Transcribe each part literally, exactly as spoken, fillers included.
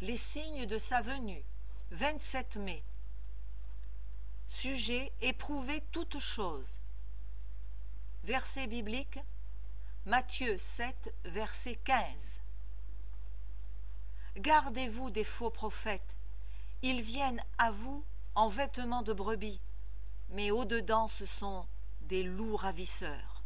Les signes de sa venue, vingt-sept mai. Sujet, éprouver toutes choses. Verset biblique, Matthieu sept, verset quinze. Gardez-vous des faux prophètes. Ils viennent à vous en vêtements de brebis, mais au-dedans ce sont des loups ravisseurs.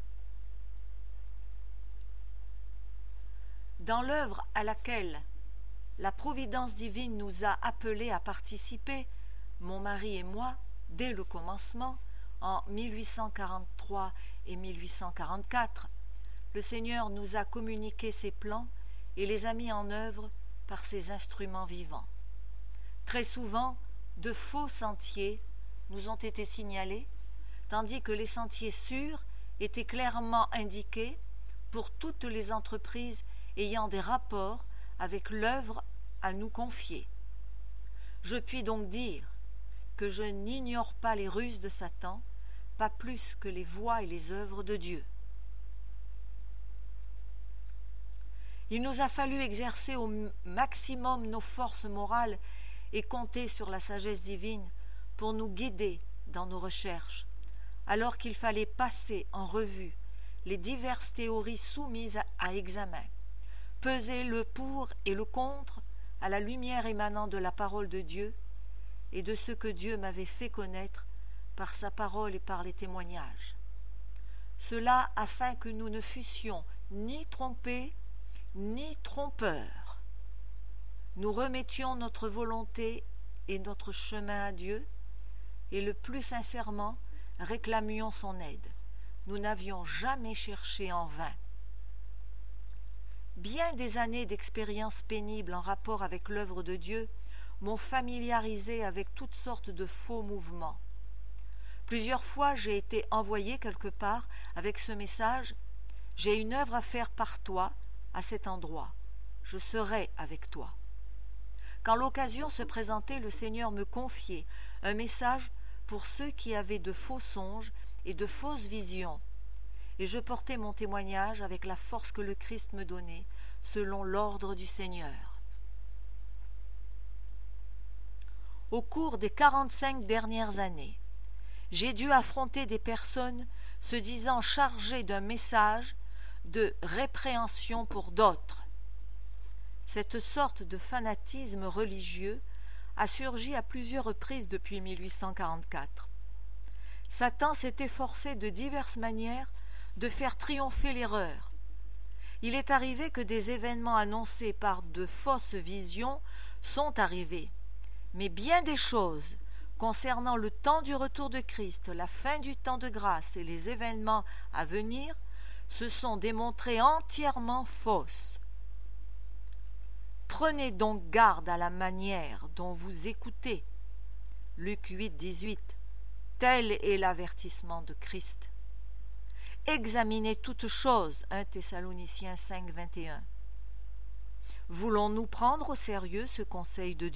Dans l'œuvre à laquelle la providence divine nous a appelés à participer, mon mari et moi, dès le commencement, en mille huit cent quarante-trois et mille huit cent quarante-quatre, le Seigneur nous a communiqué ses plans et les a mis en œuvre par ses instruments vivants. Très souvent, de faux sentiers nous ont été signalés, tandis que les sentiers sûrs étaient clairement indiqués pour toutes les entreprises ayant des rapports avec l'œuvre à nous confier. Je puis donc dire que je n'ignore pas les ruses de Satan, pas plus que les voies et les œuvres de Dieu. Il nous a fallu exercer au maximum nos forces morales et compter sur la sagesse divine pour nous guider dans nos recherches, alors qu'il fallait passer en revue les diverses théories soumises à examen, peser le pour et le contre à la lumière émanant de la parole de Dieu et de ce que Dieu m'avait fait connaître par sa parole et par les témoignages. Cela afin que nous ne fussions ni trompés ni trompeurs. Nous remettions notre volonté et notre chemin à Dieu et le plus sincèrement réclamions son aide. Nous n'avions jamais cherché en vain. Bien des années d'expérience pénible en rapport avec l'œuvre de Dieu m'ont familiarisé avec toutes sortes de faux mouvements. Plusieurs fois j'ai été envoyé quelque part avec ce message « J'ai une œuvre à faire par toi à cet endroit, je serai avec toi ». Quand l'occasion se présentait, le Seigneur me confiait un message pour ceux qui avaient de faux songes et de fausses visions, et je portais mon témoignage avec la force que le Christ me donnait, selon l'ordre du Seigneur. Au cours des quarante-cinq dernières années, j'ai dû affronter des personnes se disant chargées d'un message de répréhension pour d'autres. Cette sorte de fanatisme religieux a surgi à plusieurs reprises depuis mille huit cent quarante-quatre. Satan s'est efforcé de diverses manières de faire triompher l'erreur. Il est arrivé que des événements annoncés par de fausses visions sont arrivés, mais bien des choses concernant le temps du retour de Christ, la fin du temps de grâce et les événements à venir se sont démontrées entièrement fausses. Prenez donc garde à la manière dont vous écoutez. Luc huit, dix-huit. Tel est l'avertissement de Christ. Examinez toutes choses. un Thessaloniciens cinq, vingt et un. Voulons-nous prendre au sérieux ce conseil de Dieu ?